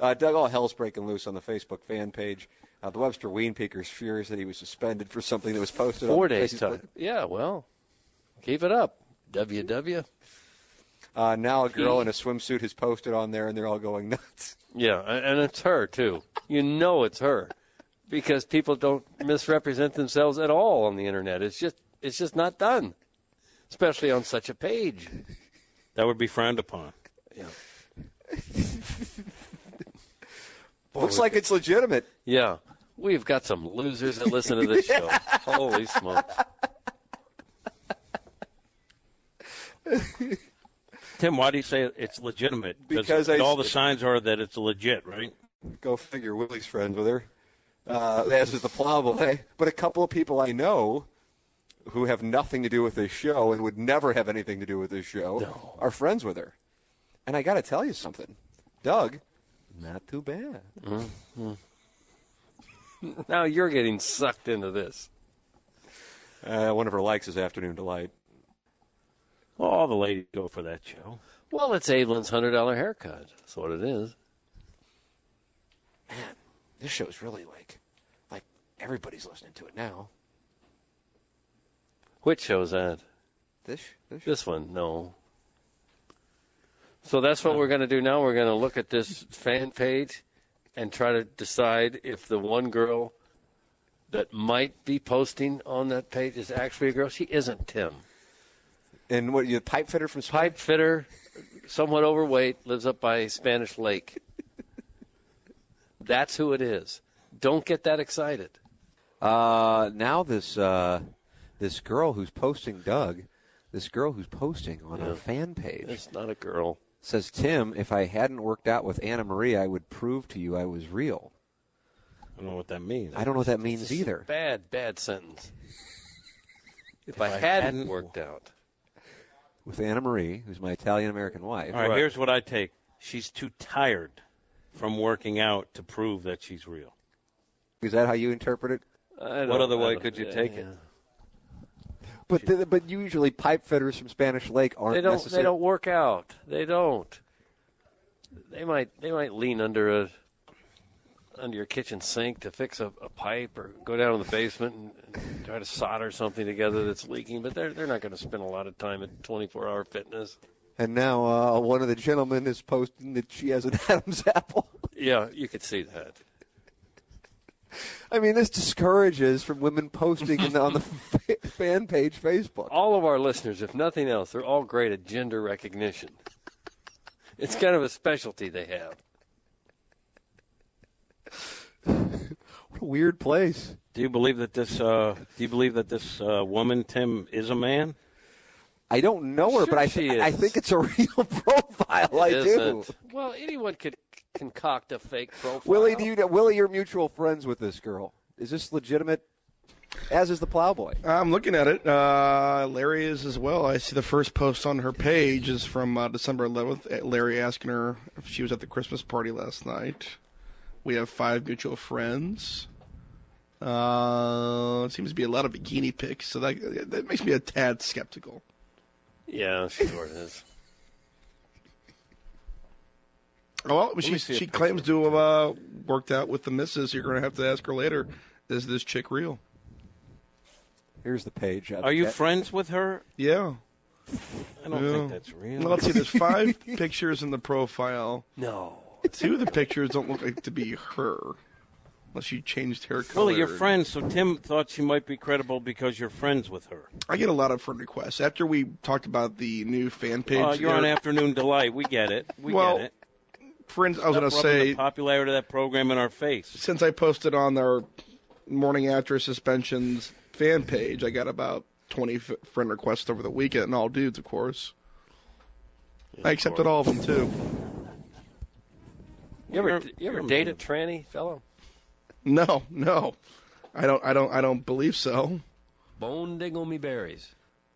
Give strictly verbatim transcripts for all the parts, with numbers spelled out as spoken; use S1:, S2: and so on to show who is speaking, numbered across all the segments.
S1: Uh, Doug, all hell's breaking loose on the Facebook fan page. Uh, the Webster Wienpeaker's furious that he was suspended for something that was posted
S2: Four
S1: on
S2: days
S1: Facebook.
S2: time. Yeah, well, keep it up. W W.
S1: Uh, now a girl in a swimsuit has posted on there, and they're all going nuts.
S2: Yeah, and it's her, too. You know it's her because people don't misrepresent themselves at all on the Internet. It's just it's just not done, especially on such a page.
S3: That would be frowned upon.
S2: Yeah.
S1: Looks like it's legitimate.
S2: Yeah. We've got some losers that listen to this show. Holy smokes.
S3: Tim, why do you say it's legitimate?
S1: Because
S3: it,
S1: I,
S3: all the signs are that it's legit, right?
S1: Go figure. Willie's friends with her. Uh, as is the plowboy. But a couple of people I know who have nothing to do with this show and would never have anything to do with this show
S2: No.
S1: are friends with her. And I got to tell you something. Doug, not too bad.
S2: Mm-hmm. Now you're getting sucked into this.
S1: Uh, one of her likes is Afternoon Delight.
S3: Well, all the ladies go for that show.
S2: Well, it's Abelin's one hundred dollars haircut. That's what it is.
S1: Man, this show's really like, like everybody's listening to it now.
S2: Which show's that?
S1: This, this,
S2: This one, no. So that's what we're going to do now. We're going to look at this fan page and try to decide if the one girl that might be posting on that page is actually a girl. She isn't, Tim.
S1: And what, you a pipe fitter from Spain?
S2: Pipe fitter, somewhat overweight, lives up by Spanish Lake. That's who it is. Don't get that excited.
S1: Uh, now this uh, this girl who's posting, Doug, this girl who's posting on
S2: Yeah.
S1: our fan page
S2: It's not a girl.
S1: says, Tim, if I hadn't worked out with Anna Maria, I would prove to you I was real.
S3: I don't know what that means.
S1: I don't know what that means either.
S2: Bad, bad sentence. If,
S3: If
S2: I,
S3: I
S2: hadn't,
S3: hadn't
S2: worked out.
S1: With Anna Marie, who's my Italian-American wife.
S3: All right,
S2: Right.
S3: here's what I take. She's too tired from working out to prove that she's real.
S1: Is that how you interpret it?
S2: I
S3: What
S2: don't-
S3: other
S2: I
S3: way
S2: don't-
S3: could you
S2: yeah,
S3: take it?
S2: yeah.
S1: But the, but usually pipe fitters from Spanish Lake aren't
S2: They don't.
S1: necessarily.
S2: They don't work out. They don't. They might. They might lean under a under your kitchen sink to fix a, a pipe, or go down in the basement and, and try to solder something together that's leaking. But they're they're not going to spend a lot of time at twenty-four hour fitness.
S1: And now uh, one of the gentlemen is posting that she has an Adam's apple.
S2: Yeah, you could see that.
S1: I mean, this discourages from women posting in the, on the fa- fan page Facebook.
S2: All of our listeners, if nothing else, they're all great at gender recognition. It's kind of a specialty they have.
S1: What a weird place.
S3: Do you believe that this? Uh, do you believe that this uh, woman, Tim, is a man?
S1: I don't know her,
S2: Sure
S1: but I,
S2: she
S1: th- I
S2: is.
S1: think it's a real profile. I
S2: It
S1: do.
S2: isn't. Well, anyone could concoct a fake profile.
S1: Willie, do you know, Willie, you're mutual friends with this girl. Is this legitimate? As is the plowboy.
S4: I'm looking at it. Uh, Larry is as well. I see the first post on her page is from uh, December eleventh. Larry asking her if she was at the Christmas party last night. We have five mutual friends. Uh, seems to be a lot of bikini pics, so that that makes me a tad skeptical.
S2: Yeah, sure it is.
S4: Oh, well,
S2: me
S4: she
S2: see a
S4: she
S2: picture.
S4: claims to have uh, worked out with the missus. You're going to have to ask her later. Is this chick real?
S1: Here's the page.
S3: Are you friends with her?
S4: Yeah.
S3: I don't
S4: Yeah.
S3: think that's real.
S4: Well, let's see. There's five pictures in the profile.
S2: No.
S4: Two of the pictures don't look like to be her, unless she changed hair color.
S3: Well, you're friends, so Tim thought she might be credible because you're friends with her.
S4: I get a lot of friend requests. After we talked about the new fan page.
S3: Uh, you're on
S4: there-
S3: Afternoon Delight. We get it. We
S4: Well,
S3: get it.
S4: friends, I was
S3: Stop
S4: going to
S3: rubbing
S4: say,
S3: the popularity of that program in our face.
S4: since I posted on our morning after suspensions fan page, I got about twenty f- friend requests over the weekend, and all dudes, of course. I accepted all of them, too.
S2: You ever
S3: You're-
S2: you ever
S3: you're
S2: date a
S3: mean.
S2: tranny fellow?
S4: No, no. I don't, I don't, I don't believe so.
S2: Bone dingle me berries.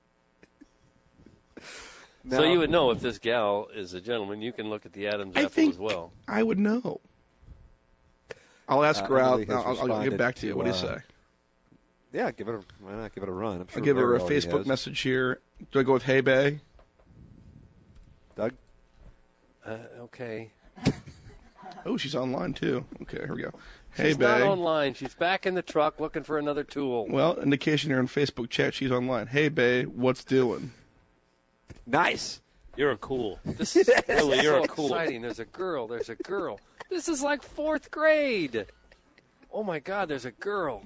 S1: Now,
S2: So you would know if this gal is a gentleman. You can look at the Adam's
S4: I
S2: apple
S4: think
S2: as well.
S4: I would know. I'll ask
S1: Uh,
S4: her out.
S1: Emily has
S4: I'll, I'll get
S1: responded
S4: back to you.
S1: to,
S4: What do you
S1: uh,
S4: say?
S1: Yeah, give it a why not give it a run. I'm sure
S4: I'll give her
S1: Larry
S4: a
S1: already
S4: Facebook
S1: has.
S4: message here. Do I go with Hey Bay?
S1: Doug,
S2: Uh, okay.
S4: Oh, she's online too. Okay, here we go. Hey,
S2: She's
S4: bae.
S2: not online. She's back in the truck looking for another tool.
S4: Well, indication here in Facebook chat, she's online. Hey, bae, what's doing?
S1: Nice.
S3: You're a cool.
S2: This is
S3: Really, you're
S2: so
S3: a cool.
S2: exciting. There's a girl. There's a girl. This is like fourth grade. Oh, my God, there's a girl.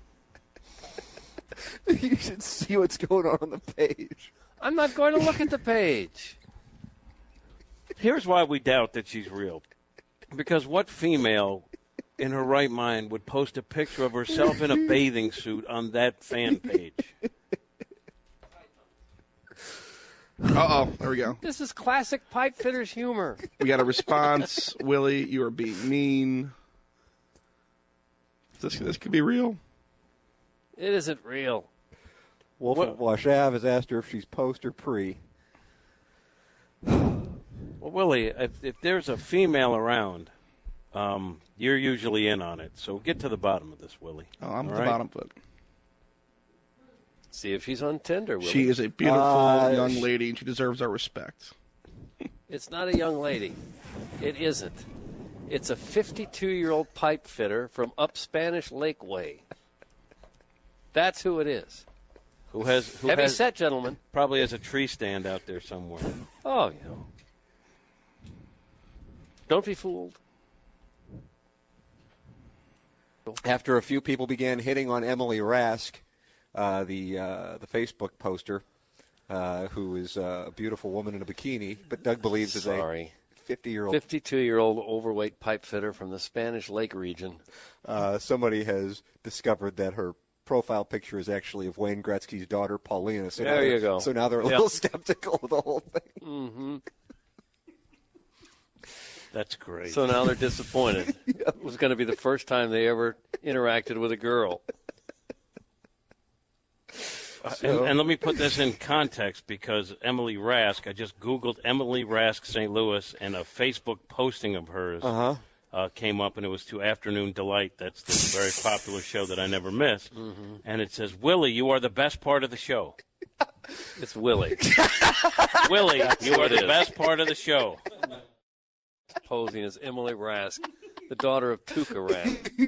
S1: You should see what's going on on the page.
S2: I'm not going to look at the page.
S3: Here's why we doubt that she's real. Because what female in her right mind would post a picture of herself in a bathing suit on that fan page?
S4: Uh-oh, there we go.
S2: This is classic pipe fitters humor.
S4: We got a response. Willie, you are being mean. This, this could be real.
S2: It isn't real.
S1: Wolf
S3: What-
S1: of Wash Ave has asked her if she's post or pre.
S3: Well, Willie, if, if there's a female around, um, you're usually in on it. So get to the bottom of this, Willie.
S4: Oh, I'm at
S3: All
S4: the
S3: right?
S4: bottom of it.
S2: See if she's on Tinder. Willie.
S4: She is a beautiful
S1: Uh,
S4: young
S1: sh-
S4: lady, and she deserves our respect.
S2: It's not a young lady. It isn't. It's a fifty-two-year-old pipe fitter from up Spanish Lake Way. That's who it is.
S3: Who has who
S2: Heavy
S3: has,
S2: set, gentlemen.
S3: probably has a tree stand out there somewhere.
S2: Oh, you know. Don't be fooled.
S1: After a few people began hitting on Emily Rask, uh, the uh, the Facebook poster, uh, who is uh, a beautiful woman in a bikini, but Doug believes is a
S2: Sorry.
S1: fifty-year-old.
S2: fifty-two-year-old overweight pipe fitter from the Spanish Lake region.
S1: Uh, somebody has discovered that her profile picture is actually of Wayne Gretzky's daughter, Paulina. So
S2: There
S1: now
S2: you
S1: they're-
S2: go.
S1: So now they're a
S2: Yep.
S1: little skeptical of the whole thing.
S3: That's great.
S2: So now they're disappointed. It was going to be the first time they ever interacted with a girl.
S3: and, and let me put this in context because Emily Rask, I just Googled Emily Rask Saint Louis, and a Facebook posting of hers
S1: Uh-huh.
S3: uh, came up, and it was to Afternoon Delight. That's this very popular show that I never miss.
S2: Mm-hmm.
S3: And it says, Willie, you are the best part of the show.
S2: It's Willie
S3: Willie, you are
S2: what it
S3: the
S2: is.
S3: best part of the show.
S2: posing as Emily Rask, the daughter of Tuka Rask.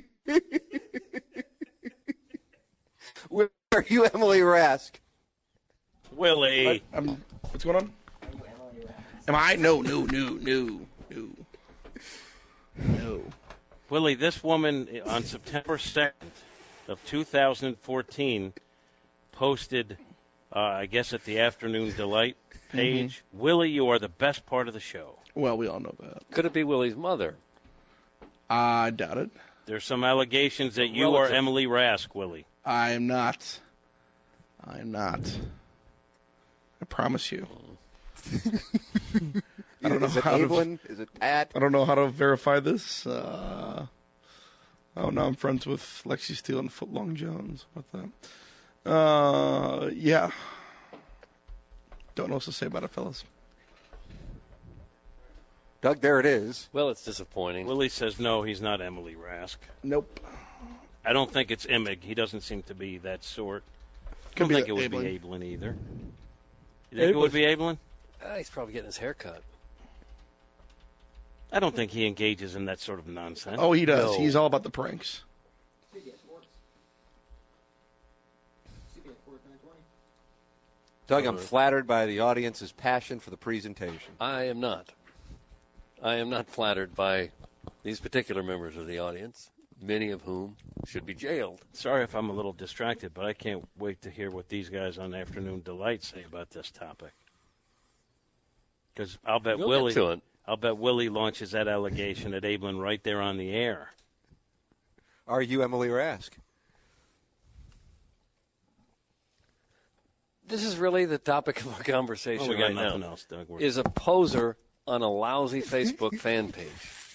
S1: Where are you, Emily Rask?
S3: Willie.
S4: Um, what's going on? Am I? No, no, no, no, no. No.
S3: Willie, this woman on September second of two thousand fourteen posted, uh, I guess at the Afternoon Delight page, Willie, you are the best part of the show.
S4: Well, we all know that.
S2: Could it be Willie's mother?
S4: I doubt it.
S3: There's some allegations that you
S2: Relative.
S3: are Emily Rask, Willie.
S4: I am not. I am not. I promise you. I don't know
S1: Is it
S4: how to.
S1: Evelyn? Is it Pat?
S4: I don't know how to verify this. Uh, oh, now I'm friends with Lexi Steele and Footlong Jones. What that? Uh, yeah. Don't know what to say about it, fellas.
S1: Doug, there it is.
S2: Well, it's disappointing.
S3: Willie says no, he's not Emily Rask.
S4: Nope.
S3: I don't think it's Emig. He doesn't seem to be that sort. I
S4: Could
S3: don't
S4: be
S3: think it would
S4: Ablin.
S3: be Ablin either. You think it would be Ablin?
S2: Ah, he's probably getting his hair cut.
S3: I don't think he engages in that sort of nonsense.
S4: Oh, he does.
S2: No.
S4: He's all about the pranks.
S1: Doug, I'm flattered by the audience's passion for the presentation.
S2: I am not. I am not flattered by these particular members of the audience, many of whom should be jailed.
S3: Sorry if I'm a little distracted, but I can't wait to hear what these guys on Afternoon Delight say about this topic. Because I'll bet
S2: We'll
S3: Willie,
S2: get to it.
S3: I'll bet Willie launches that allegation at Ablin right there on the air.
S1: Are you Emily Rask?
S2: This is really the topic of our conversation
S3: Oh, we got
S2: right
S3: nothing
S2: now.
S3: else, Doug. We're-
S2: Is a poser on a lousy Facebook fan page.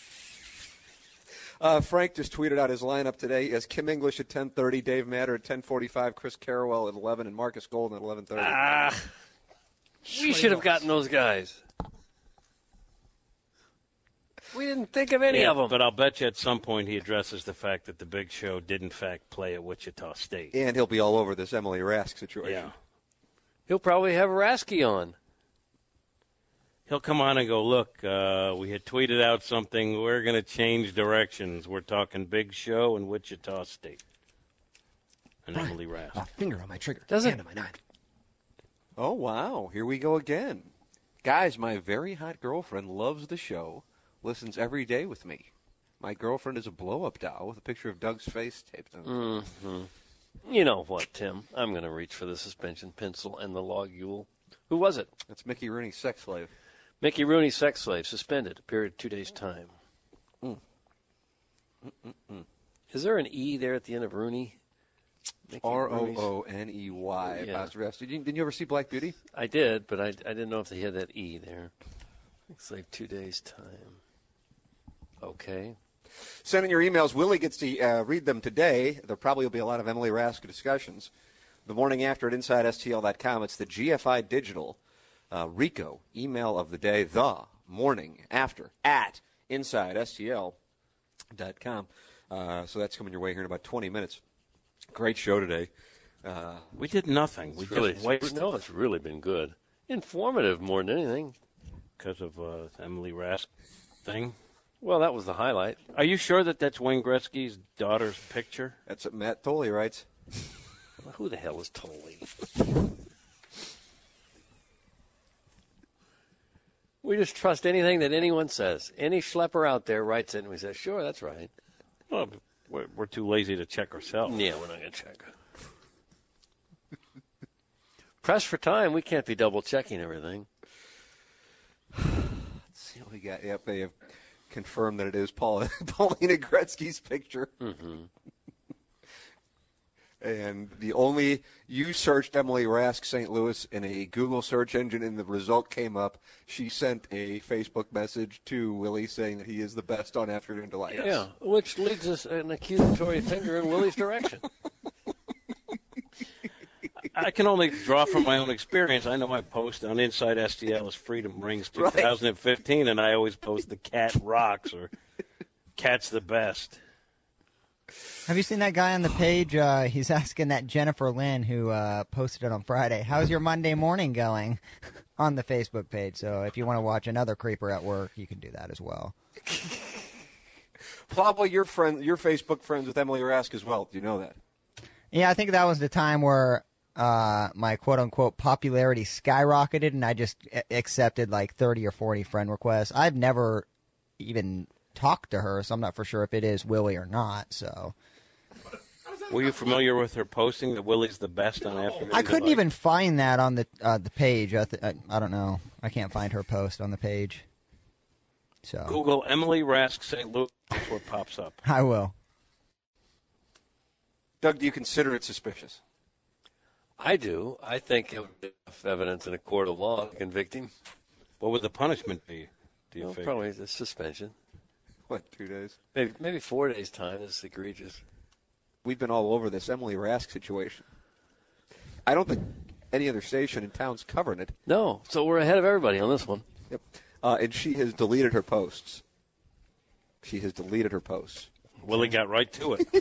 S1: Uh, Frank just tweeted out his lineup today. He has Kim English at ten thirty, Dave Matter at ten forty-five, Chris Carrawell at eleven, and Marcus Golden at eleven thirty.
S2: Ah, we should have gotten those guys. We didn't think of any
S3: Yeah,
S2: of them.
S3: But I'll bet you at some point he addresses the fact that the Big Show did in fact play at Wichita State.
S1: And he'll be all over this Emily Rask situation.
S3: Yeah.
S2: He'll probably have Rasky on.
S3: he'll come on and go, look, uh, we had tweeted out something. We're going to change directions. We're talking Big Show in Wichita State. And
S5: Brian,
S3: Emily Rask.
S5: A finger on my trigger.
S2: Does it?
S5: Hand on my nine.
S1: Oh, wow. Here we go again. Guys, my very hot girlfriend loves the show, listens every day with me. My girlfriend is a blow-up doll with a picture of Doug's face taped on it.
S2: Mm-hmm. You know what, Tim? I'm going to reach for the suspension pencil and the logule. Who was it?
S1: That's Mickey Rooney's sex slave.
S2: Mickey Rooney, sex slave, suspended, a period of two days' time.
S1: Mm.
S2: Is there an E there at the end of Rooney? Mickey
S1: R O
S2: Rooney's-
S1: O N E Y.
S2: Yeah.
S1: Apostrophe S. Did you, didn't you ever see Black Beauty?
S2: I did, but I, I didn't know if they had that E there. Looks like two days' time. Okay.
S1: Send in your emails. Willie gets to uh, read them today. There probably will be a lot of Emily Rask discussions. The morning after at inside S T L dot com, it's the G F I Digital uh, Rico email of the day, the morning after at inside S T L dot com. Uh, so that's coming your way here in about twenty minutes. Great show today. Uh,
S3: We did nothing. We
S2: It's really,
S3: just wasted
S2: no, it's really been good. Informative more than anything.
S3: because of uh, Emily Rask thing.
S2: Well, that was the highlight.
S3: Are you sure that that's Wayne Gretzky's daughter's picture?
S1: that's what Matt Tolley writes.
S2: Who the hell is Tolley? We just trust anything that anyone says. Any schlepper out there writes it, and we say, sure, that's right.
S3: Well, we're, we're too lazy to check ourselves.
S2: Yeah, we're not going to check. Press for time. We can't be double-checking everything.
S1: Let's see what we got. Yep, they have confirmed that it is Paul, Paulina Gretzky's picture.
S2: Mm-hmm.
S1: And the only, you searched Emily Rask Saint Louis in a Google search engine, and the result came up. She sent a Facebook message to Willie saying that he is the best on Afternoon Delight.
S2: Yeah, which leads us an accusatory finger in Willie's direction.
S3: I can only draw from my own experience. I know my post on Inside S T L is Freedom Rings twenty fifteen, and I always post the cat rocks or cat's the best.
S6: Have you seen that guy on the page? Uh, he's asking that Jennifer Lynn who uh, posted it on Friday. How's your Monday morning going on the Facebook page? So if you want to watch another creeper at work, you can do that as well.
S1: Pablo, your friend, your Facebook friends with Emily Rask as well. Do you know that?
S6: Yeah, I think that was the time where uh, my quote-unquote popularity skyrocketed, and I just a- accepted like thirty or forty friend requests. I've never even talked to her, so I'm not for sure if it is Willie or not. So
S3: Were you familiar with her posting that Willie's the best on Afternoon
S6: I couldn't
S3: Delight?
S6: even find that on the uh, the page. I, th- I I don't know. I can't find her post on the page. So
S3: Google Emily Rask Saint Louis. That's what pops up.
S6: I will.
S1: Doug, do you consider it suspicious?
S2: I do. I think it would be enough evidence in a court of law to convict him.
S3: What would the punishment be, do you
S2: Well,
S3: think?
S2: probably a suspension.
S1: What, two days?
S2: Maybe maybe four days' time is egregious.
S1: We've been all over this Emily Rask situation. I don't think any other station in town's covering it.
S2: No, so we're ahead of everybody on this one.
S1: Yep. Uh, and she has deleted her posts. She has deleted her posts.
S3: Willie got right to it.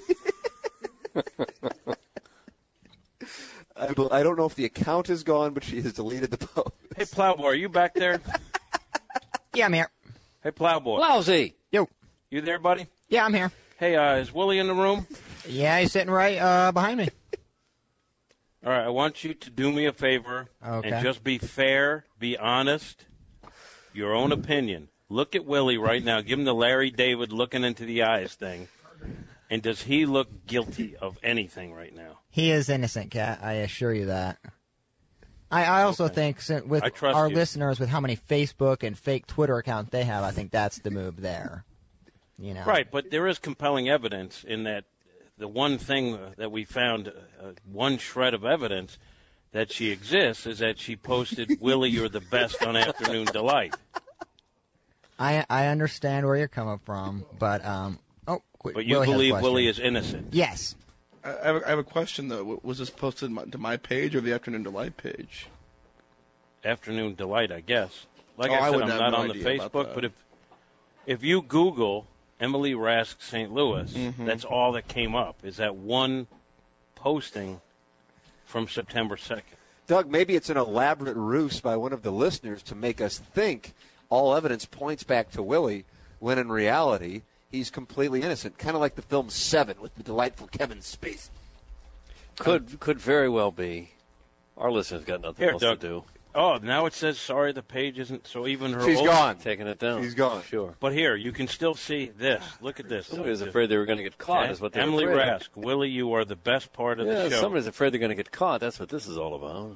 S1: I, bel- I don't know if the account is gone, but she has deleted the post.
S3: Hey, Plowboy, are you back there?
S6: Yeah, I'm here.
S3: Hey, Plowboy.
S2: Lousy.
S6: Yo.
S3: You there, buddy?
S6: Yeah, I'm here.
S3: Hey, uh, is Willie in the room?
S6: Yeah, he's sitting right uh, behind me.
S3: All right, I want you to do me a favor
S6: Okay.
S3: and just be fair, be honest, your own opinion. Look at Willie right now. Give him the Larry David looking into the eyes thing. And does he look guilty of anything right now?
S6: He is innocent, Cat. I assure you that. I, I also
S3: Okay.
S6: think sin- with
S3: I trust
S6: our
S3: you.
S6: listeners, with how many Facebook and fake Twitter accounts they have, I think that's the move there. You know,
S3: Right, but there is compelling evidence in that the one thing that we found, uh, one shred of evidence that she exists is that she posted, Willie, you're the best on Afternoon Delight.
S6: I I understand where you're coming from, but um, oh, qu-
S3: But you
S6: Willie has a
S3: believe
S6: question.
S3: Willie is innocent.
S6: Yes.
S4: I I have, a, I have a question, though. W- Was this posted my- to my page or the Afternoon Delight page?
S3: Afternoon Delight, I guess. Like
S4: Oh,
S3: I
S4: I
S3: said,
S4: would
S3: I'm
S4: have
S3: not
S4: no
S3: on the
S4: idea about
S3: Facebook,
S4: that.
S3: but if if you Google Emily Rask Saint Louis,
S4: Mm-hmm.
S3: that's all that came up, is that one posting from September second.
S1: Doug, maybe it's an elaborate ruse by one of the listeners to make us think all evidence points back to Willie, when in reality he's completely innocent. Kind of like the film Seven with the delightful Kevin Spacey.
S2: Could could very well be. Our listeners got nothing
S3: Here,
S2: else
S3: Doug.
S2: to do.
S3: Oh, now it says, sorry, the page isn't, so even her
S1: She's
S3: old-
S1: gone.
S2: Taking it down.
S1: She's gone.
S2: Sure.
S3: But here, you can still see this. Look at this.
S2: Somebody was afraid they were going to get caught. Is what they're
S3: Emily
S2: afraid of.
S3: Rask, Willie, you are the best part of
S2: Yeah,
S3: the show.
S2: somebody's afraid they're going to get caught. That's what this is all about.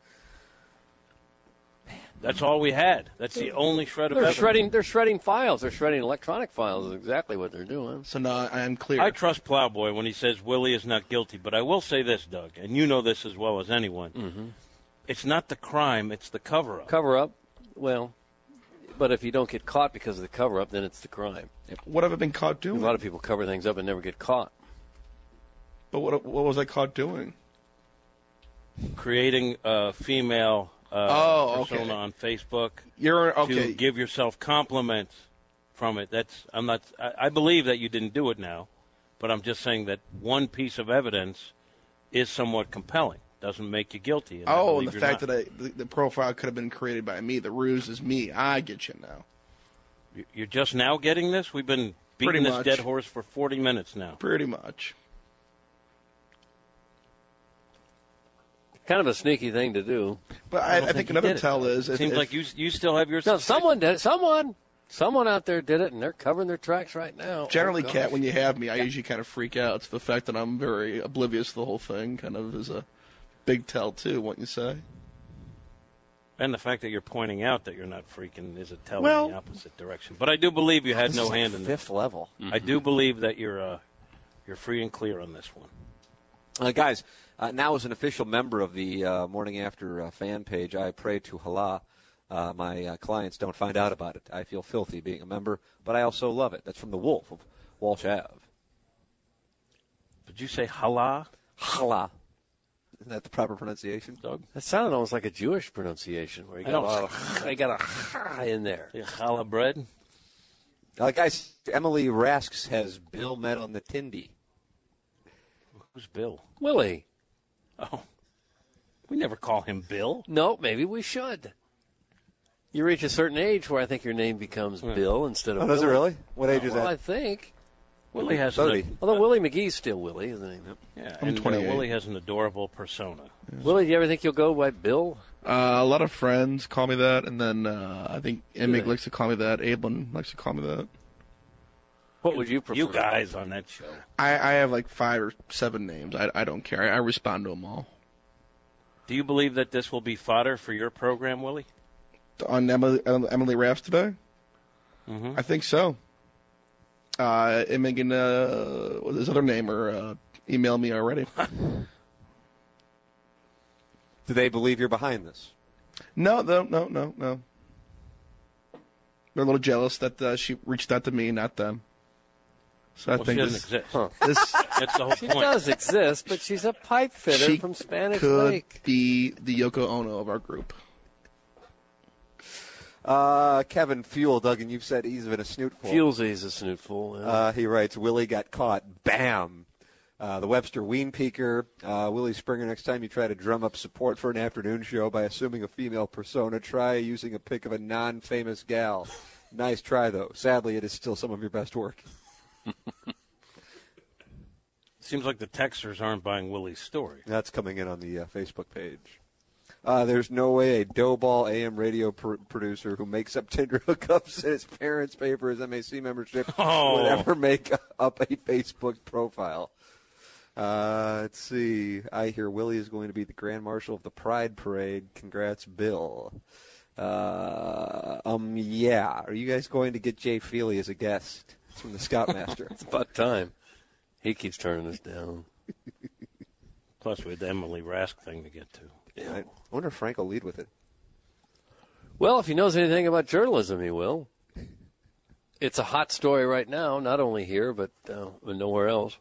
S3: That's all we had. That's the only shred of
S2: They're
S3: evidence.
S2: shredding. They're shredding files. They're shredding electronic files. Is exactly what they're doing.
S4: So now I am clear.
S3: I trust Plowboy when he says Willie is not guilty, but I will say this, Doug, and you know this as well as anyone.
S2: Mm-hmm.
S3: It's not the crime, it's the cover-up.
S2: Cover up. Well, but if you don't get caught because of the cover up, then it's the crime.
S4: What have I been caught
S2: A
S4: doing?
S2: lot of people cover things up and never get caught.
S4: But what what was I caught doing?
S3: Creating a female uh,
S4: Oh, okay.
S3: persona on Facebook
S4: You're
S3: to
S4: okay.
S3: give yourself compliments from it. That's I'm not. I, I believe that you didn't do it now, but I'm just saying that one piece of evidence is somewhat compelling. Doesn't make you guilty. And I
S4: Oh,
S3: believe
S4: the
S3: you're
S4: fact
S3: not.
S4: that I, the, the profile could have been created by me. The ruse is me. I get you now.
S3: You- You're just now getting this? We've been
S4: Pretty
S3: beating this
S4: much.
S3: dead horse for forty minutes now.
S4: Pretty much.
S2: Kind of a sneaky thing to do.
S4: But
S3: I
S4: I,
S3: don't
S4: I
S3: think
S4: think
S3: you
S4: another
S3: did it.
S4: tell is if,
S3: Seems
S4: if-
S3: like you you still have your
S2: No,
S3: suspicions.
S2: someone did. it. Someone. Someone out there did it, and they're covering their tracks right now.
S4: generally,
S2: Oh,
S4: Kat,
S2: gosh.
S4: when you have me, I usually kind of freak out. So the fact that I'm very oblivious to the whole thing kind of is a big tell too. What you say?
S3: And the fact that you're pointing out that you're not freaking is a tell
S4: Well-
S3: in the opposite direction. But I do believe you had
S1: This
S3: no
S1: is like
S3: hand in this.
S1: fifth level.
S3: I do believe that you're uh, you're free and clear on this one.
S1: Uh, guys, uh, now as an official member of the uh, Morning After uh, fan page, I pray to Allah uh, my uh, clients don't find out about it. I feel filthy being a member, but I also love it. That's from the Wolf of Walsh Ave.
S3: Did you say hallah?
S1: Allah. Isn't that the proper pronunciation?
S3: Doug?
S2: That sounded almost like a Jewish pronunciation, where you
S3: I
S2: got a
S3: know.
S2: lot of I got a ha in there.
S3: The challah bread?
S1: Uh, guys, Emily Rasks has Bill met on the Tindy.
S3: Who's Bill?
S2: Willie.
S3: Oh, we never call him Bill.
S2: No, maybe we should. You reach a certain age where I think your name becomes Bill instead of
S1: Oh, does it
S2: Willie.
S1: really? What age is
S2: Well, I
S1: that?
S2: think.
S3: Willie has
S1: So
S3: an,
S1: did he.
S2: Although Willie McGee's still Willie, isn't he?
S3: yeah,
S4: I'm
S3: and uh,
S4: twenty-eight.
S3: Willie has an adorable persona.
S2: Willie, do you ever think you'll go by Bill?
S4: Uh, a lot of friends call me that, and then uh, I think Emig
S2: they?
S4: likes to call me that. Ablin likes to call me that.
S2: What would you prefer?
S3: You guys on that show.
S4: I, I have like five or seven names. I, I don't care. I, I respond to them all.
S3: Do you believe that this will be fodder for your program, Willie?
S4: On Emily, Emily Raffs today?
S3: Mhm.
S4: I think so. Uh, Emig and uh, what's his other name or uh, email me already.
S1: Do they believe you're behind this?
S4: No, no, no, no, no. They're a little jealous that uh, she reached out to me, not them. So I
S3: Well, she
S4: think
S3: doesn't
S4: this,
S3: exist.
S2: Huh.
S4: this
S3: That's the whole
S2: She
S3: point.
S2: does exist, but she's a pipe fitter
S4: she
S2: from Spanish
S4: could
S2: Lake.
S4: be the Yoko Ono of our group.
S1: Uh, Kevin Fuel, Doug, and you've said he's been a snootful.
S2: Fuelsy's a snootful. Yeah.
S1: Uh, he writes, Willie got caught. Bam. Uh, the Webster Ween Peaker. Uh, Willie Springer, next time you try to drum up support for an afternoon show by assuming a female persona, try using a pic of a non-famous gal. Nice try, though. Sadly, it is still some of your best work.
S3: Seems like the texters aren't buying Willie's story.
S1: That's coming in on the uh, Facebook page. Uh, there's no way a doughball A M radio pr- producer who makes up Tinder hookups and his parents pay for his M A C membership
S3: Oh.
S1: would ever make up a Facebook profile. Uh, let's see. I hear Willie is going to be the Grand Marshal of the Pride Parade. Congrats, Bill. Uh, um, yeah. Are you guys going to get Jay Feely as a guest? It's from the Scoutmaster.
S2: It's about time. He keeps turning us down.
S3: Plus, we had the Emily Rask thing to get to.
S1: I wonder if Frank will lead with it.
S2: Well, if he knows anything about journalism, he will. It's a hot story right now, not only here, but uh, nowhere else.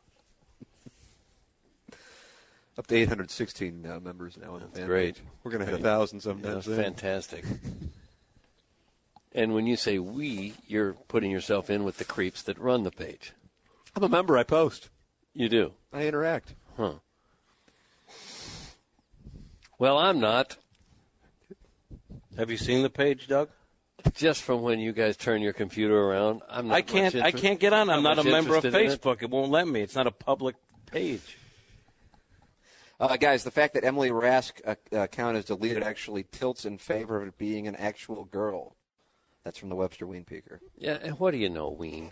S1: Up to eight hundred sixteen uh, members now on the fan
S2: great.
S1: page. We're going to hit a thousand sometime
S2: That's
S1: soon.
S2: fantastic. And when you say we, you're putting yourself in with the creeps that run the page.
S1: I'm a member. I post.
S2: You do.
S1: I interact.
S2: Huh. Well, I'm not.
S3: Have you seen the page, Doug?
S2: Just from when you guys turn your computer around, I'm not.
S3: I can't.
S2: much
S3: I
S2: inter-
S3: can't get on. I'm not a
S2: much
S3: member of
S2: interested in it.
S3: Facebook. It won't let me. It's not a public page.
S1: Uh, guys, the fact that Emily Rask uh, account is deleted actually tilts in favor of it being an actual girl. That's from the Webster Ween Peaker.
S2: Yeah, and what do you know, Ween?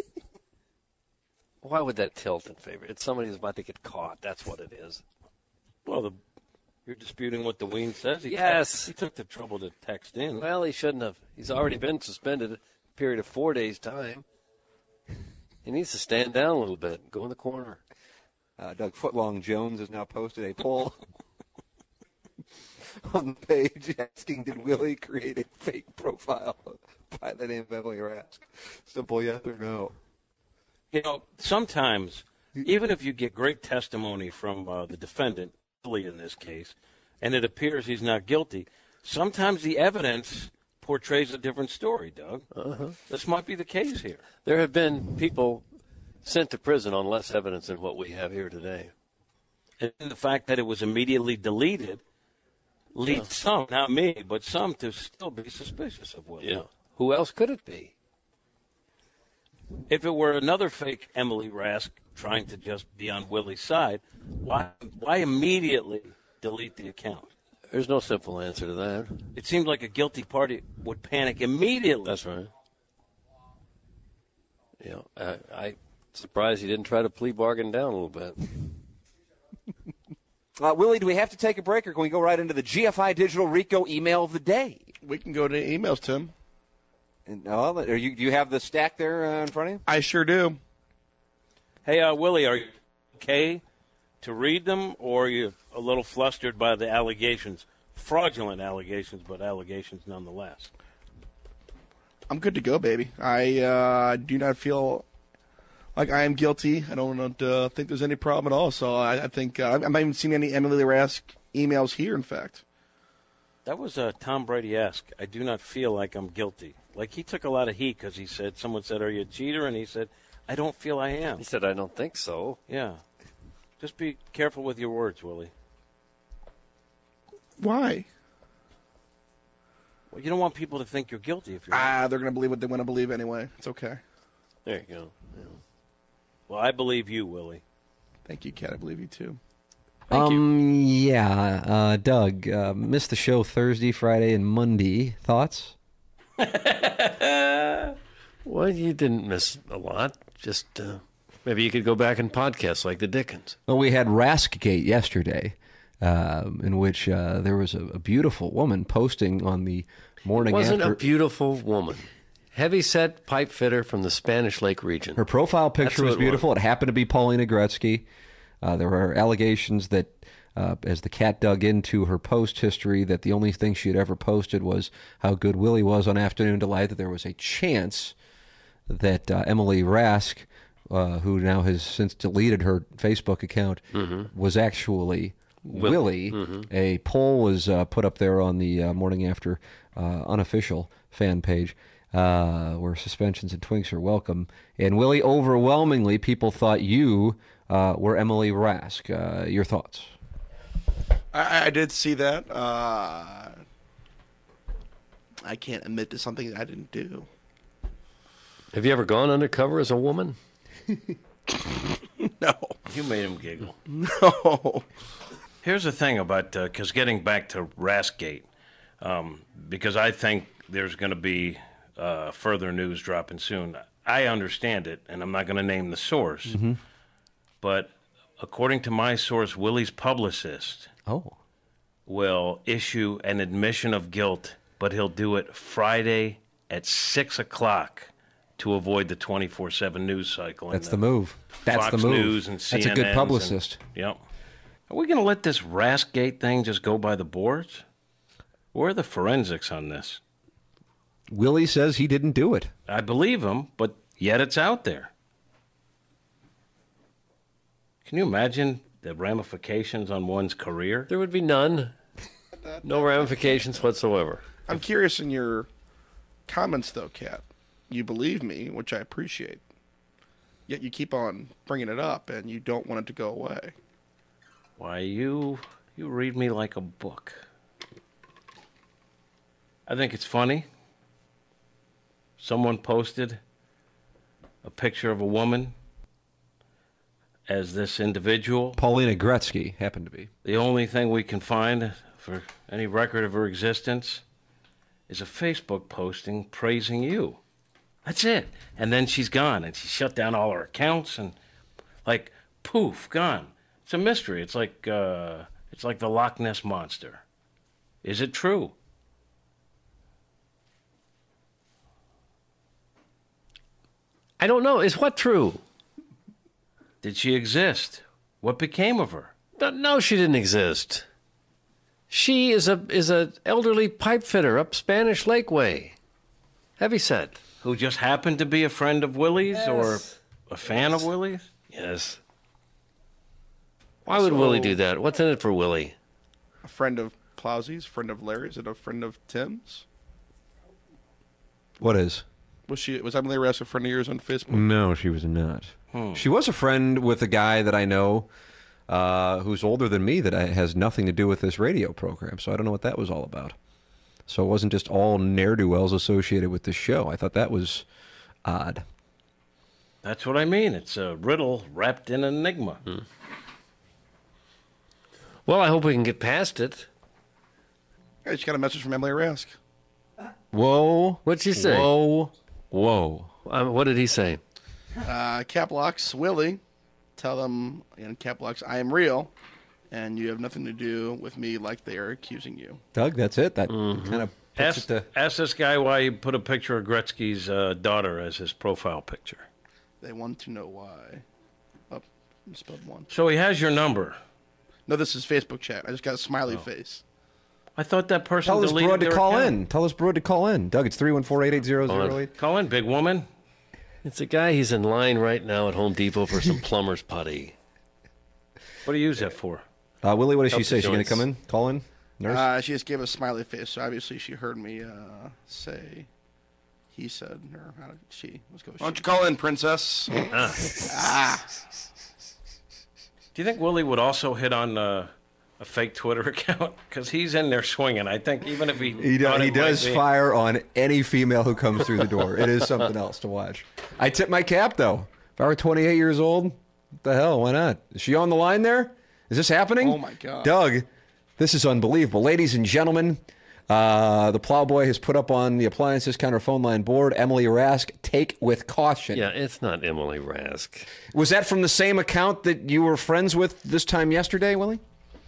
S2: Why would that tilt in favor? It's somebody who's about to get caught. That's what it is.
S3: Well, the, you're disputing what the Ween says. He
S2: Yes.
S3: He took the trouble to text in.
S2: Well, he shouldn't have. He's already been suspended a period of four days' time. He needs to stand down a little bit, go in the corner.
S1: Uh, Doug Footlong Jones has now posted a poll on the page asking, did Willie create a fake profile by the name of Emily Rask? Simple yes or no.
S3: You know, sometimes, even if you get great testimony from uh, the defendant, Willie in this case, and it appears he's not guilty, sometimes the evidence portrays a different story, Doug.
S2: Uh-huh.
S3: This might be the case here.
S2: There have been people sent to prison on less evidence than what we have here today.
S3: And the fact that it was immediately deleted leads
S2: Yeah.
S3: some, not me, but some to still be suspicious of Willie.
S2: Yeah. Who else could it be?
S3: If it were another fake Emily Rask trying to just be on Willie's side, why why immediately delete the account?
S2: There's no simple answer to that.
S3: It seemed like a guilty party would panic immediately.
S2: That's right. Yeah, I, I'm surprised he didn't try to plea bargain down a little bit.
S1: Uh, Willie, do we have to take a break, or can we go right into the G F I Digital Rico email of the day?
S4: We can go to emails, Tim.
S1: And, uh, are you, do you have the stack there uh, in front of you?
S4: I sure do.
S3: Hey, uh, Willie, are you okay to read them, or are you a little flustered by the allegations? Fraudulent allegations, but allegations nonetheless.
S4: I'm good to go, baby. I uh, do not feel like I am guilty. I don't uh, think there's any problem at all. So I, I think uh, I'm not even seeing any Emily Rask emails here, in fact.
S3: That was uh, Tom Brady-esque. I do not feel like I'm guilty. Like, he took a lot of heat because he said, someone said, are you a cheater? And he said, I don't feel I am.
S2: He said, I don't think so.
S3: Yeah. Just be careful with your words, Willie.
S4: Why?
S3: Well, you don't want people to think you're guilty if you're
S4: Ah, they're going to believe what they want to believe anyway. It's okay.
S2: There you go. Yeah.
S3: Well, I believe you, Willie.
S4: Thank you, Kat. I believe you, too.
S3: Thank
S5: um, yeah. Uh, Doug, uh, missed the show Thursday, Friday, and Monday. Thoughts?
S2: Well, you didn't miss a lot. Just uh, maybe you could go back and podcast like the Dickens.
S5: Well, we had Raskgate yesterday, um, in which uh, there was a, a beautiful woman posting on the morning
S2: Wasn't
S5: after.
S2: a beautiful woman. Heavy-set pipe fitter from the Spanish Lake region.
S5: Her profile
S2: That's
S5: picture
S2: who
S5: was
S2: it
S5: beautiful.
S2: was.
S5: It happened to be Paulina Gretzky. Uh, there were allegations that, uh, as the cat dug into her post history, that the only thing she had ever posted was how good Willie was on Afternoon Delight, that there was a chance that uh, Emily Rask, uh, who now has since deleted her Facebook account,
S2: Mm-hmm.
S5: was actually
S2: Willie.
S5: Willie.
S2: Mm-hmm.
S5: A poll was uh, put up there on the uh, Morning After uh, unofficial fan page, uh, where suspensions and twinks are welcome. And Willie, overwhelmingly, people thought you uh, were Emily Rask. Uh, your thoughts?
S4: I, I did see that. Uh, I can't admit to something I didn't do.
S2: Have you ever gone undercover as a woman?
S4: No.
S3: You made him giggle.
S4: No.
S3: Here's the thing about, because getting back to Raskgate, um, because I think there's going to be uh, further news dropping soon. I understand it, and I'm not going to name the source.
S5: Mm-hmm.
S3: But according to my source, Willie's publicist
S5: Oh.
S3: will issue an admission of guilt, but he'll do it Friday at six o'clock to avoid the twenty-four seven news cycle. and
S5: That's the move. That's
S3: Fox
S5: the move.
S3: News and
S5: That's a good
S3: C N N's
S5: publicist.
S3: And, yep. Are we going to let this Raskgate thing just go by the boards? Where are the forensics on this?
S5: Willie says he didn't do it.
S3: I believe him, but yet it's out there. Can you imagine the ramifications on one's career?
S2: There would be none. No ramifications whatsoever.
S4: I'm curious in your comments, though, Kat. You believe me, which I appreciate. Yet you keep on bringing it up, and you don't want it to go away.
S3: Why, you You read me like a book. I think it's funny. Someone posted a picture of a woman as this individual.
S5: Paulina Gretzky happened to be.
S3: The only thing we can find for any record of her existence is a Facebook posting praising you. That's it. And then she's gone, and she shut down all her accounts, and like poof, gone. It's a mystery. It's like uh, it's like the Loch Ness Monster. Is it true?
S2: I don't know. Is what true?
S3: Did she exist? What became of her?
S2: No, no, she didn't exist. She is a is a elderly pipe fitter up Spanish Lake Way. Heavyset.
S3: Who just happened to be a friend of Willie's
S2: Yes.
S3: or a fan of Willie's?
S2: Yes. Why would
S4: So-
S2: Willie do that? What's in it for Willie?
S4: A friend of Plowsy's, friend of Larry's, and a friend of Tim's.
S5: What is?
S4: Was she? Was Emily Rask a friend of yours on Facebook?
S5: No, she was not.
S3: Hmm.
S5: She was a friend with a guy that I know uh, who's older than me that I, has nothing to do with this radio program, so I don't know what that was all about. So it wasn't just all ne'er-do-wells associated with the show. I thought that was odd.
S3: That's what I mean. It's a riddle wrapped in an enigma.
S2: Hmm. Well, I hope we can get past it.
S4: I just got a message from Emily Rask.
S5: Whoa.
S2: What'd she say?
S5: Whoa. Whoa.
S2: Um, what did he say?
S4: Uh, Cap Locks, Willie, tell them in Cap Locks, I am real, and you have nothing to do with me like they are accusing you.
S5: Doug, that's it. That
S2: Mm-hmm.
S5: kind of puts
S3: Ask,
S5: it to...
S3: ask this guy why he put a picture of Gretzky's uh, daughter as his profile picture.
S4: They want to know why. Oh, you spelled one.
S3: So he has your number.
S4: No, this is Facebook chat. I just got a smiley
S3: Oh.
S4: face.
S3: I thought that person
S5: Tell this
S3: deleted
S5: broad to
S3: their
S5: call
S3: account.
S5: in. Tell this broad to call in. Doug, it's three one four, eight eight zero zero eight.
S3: Call in, big woman.
S2: It's a guy. He's in line right now at Home Depot for some plumber's putty.
S3: What do you use that for?
S5: Uh, Willie, what did she
S2: Help
S5: say?
S2: the
S5: She going to
S2: joints.
S5: come in? Call in? Nurse?
S4: Uh, she just gave a smiley face, so obviously she heard me uh, say, he said, or how did she? Let's go. Why don't you call in, princess? ah.
S3: Do you think Willie would also hit on uh, a fake Twitter account? Because he's in there swinging. I think even if he
S5: He, do,
S3: thought
S5: he
S3: it might
S5: does
S3: be-
S5: fire on any female who comes through the door. It is something else to watch. I tip my cap, though. If I were twenty-eight years old, what the hell? Why not? Is she on the line there? Is this happening?
S4: Oh, my God.
S5: Doug, this is unbelievable. Ladies and gentlemen, uh, the Plowboy has put up on the appliances counter phone line board, Emily Rask, take with caution.
S2: Yeah, it's not Emily Rask.
S5: Was that from the same account that you were friends with this time yesterday, Willie?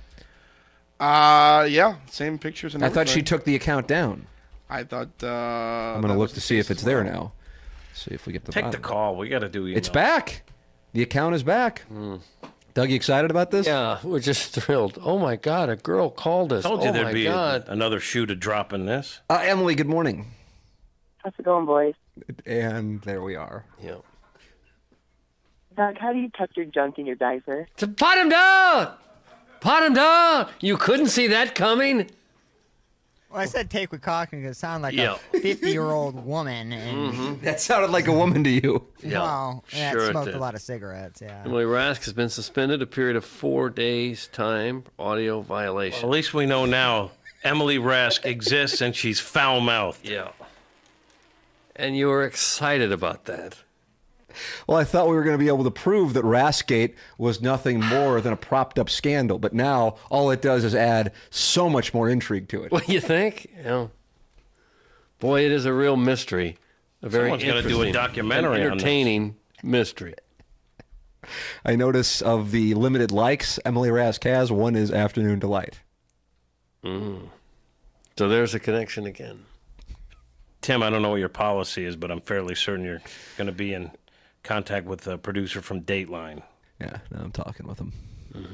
S4: Uh, yeah, same pictures and
S5: I thought she
S4: everything.
S5: took the account down.
S4: I thought. Uh,
S5: I'm going to look to see if it's there now. See if we get the
S3: Take the
S5: bottom.
S3: call. We got to do email.
S5: It's back. The account is back. Doug, you excited about this?
S2: Yeah, we're just thrilled. Oh my God, a girl called us.
S3: Told you
S2: oh
S3: there'd
S2: my
S3: be a-
S2: God.
S3: another shoe to drop in this.
S5: Uh, Emily, good morning.
S7: How's it going, boys?
S5: And there we are.
S2: Yeah.
S7: Doug, how do you tuck your junk in your diaper?
S2: To pot him down. Pot him down. You couldn't see that coming.
S6: Well, I said take with caution because it sounded like
S2: Yeah.
S6: a fifty-year-old woman, and
S5: That sounded like a woman to you.
S2: Yeah,
S6: well, yeah,
S2: sure it
S6: smoked
S2: did.
S6: a lot of cigarettes. Yeah.
S2: Emily Rask has been suspended a period of four days' time. Audio violation.
S3: At least we know now Emily Rask exists and she's foul-mouthed.
S2: Yeah. And you were excited about that.
S5: Well, I thought we were going to be able to prove that Raskgate was nothing more than a propped up scandal, but now all it does is add so much more intrigue to it.
S2: What do you think? You know, boy, it is a real mystery. A very
S3: Someone's gotta do a
S2: interesting
S3: documentary
S2: and
S3: on this.
S2: entertaining mystery.
S5: I notice of the limited likes Emily Rask has, one is Afternoon Delight.
S2: So there's a connection again.
S3: Tim, I don't know what your policy is, but I'm fairly certain you're going to be in contact with the producer from Dateline.
S5: Yeah, now I'm talking with him.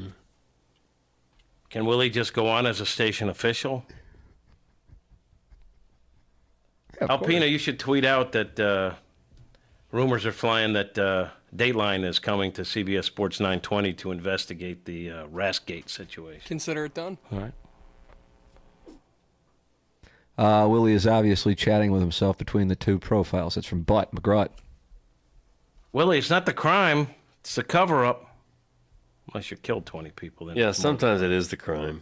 S3: Can Willie just go on as a station official?
S5: Yeah, of course.
S3: Alpina, you should tweet out that uh, rumors are flying that uh, Dateline is coming to C B S Sports nine twenty to investigate the uh, Raskgate situation.
S8: Consider it done.
S3: All right.
S5: Uh, Willie is obviously chatting with himself between the two profiles. It's from Butt McGraw.
S3: Willie, it's not the crime. It's the cover-up. Unless you killed twenty people. Then
S2: Yeah,
S3: it's
S2: sometimes it is the crime.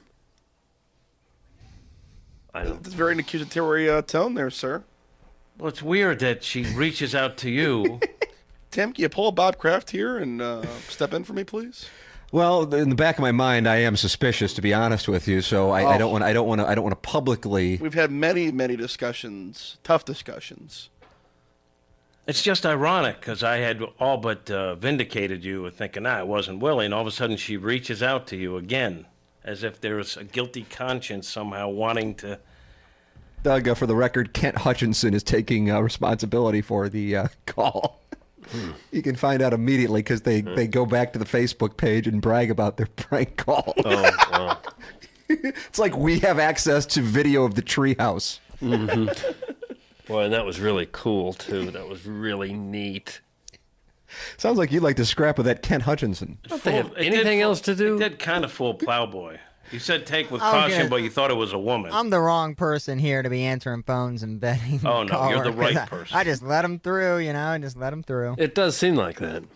S2: I don't.
S4: It's very an accusatory uh, tone there, sir.
S3: Well, it's weird that she reaches out to you.
S4: Tim, can you pull a Bob Kraft here and uh, step in for me, please?
S5: Well, in the back of my mind, I am suspicious, to be honest with you. So I,
S4: Oh.
S5: I don't want. I don't want to. I don't want to publicly.
S4: We've had many, many discussions, tough discussions.
S3: It's just ironic because I had all but uh, vindicated you with thinking, ah, it wasn't Willie, and all of a sudden she reaches out to you again, as if there's a guilty conscience somehow wanting to.
S5: Doug, uh, for the record, Kent Hutchinson is taking uh, responsibility for the uh, call. You can find out immediately because they, they go back to the Facebook page and brag about their prank call.
S2: Oh, wow.
S5: It's like we have access to video of the treehouse.
S2: Mm-hmm. Boy, and that was really cool, too. That was really neat.
S5: Sounds like you'd like to scrap with that Kent Hutchinson.
S2: Don't they have
S3: It did
S2: anything
S3: fool-
S2: else to do?
S3: It did kind of fool Plowboy. You said take with
S6: Okay.
S3: caution, but you thought it was a woman.
S6: I'm the wrong person here to be answering phones and betting.
S3: Oh, no, you're the
S6: caller, 'cause
S3: right
S6: I-
S3: person.
S6: I just let them through, you know, I just let them through.
S2: It does seem like that.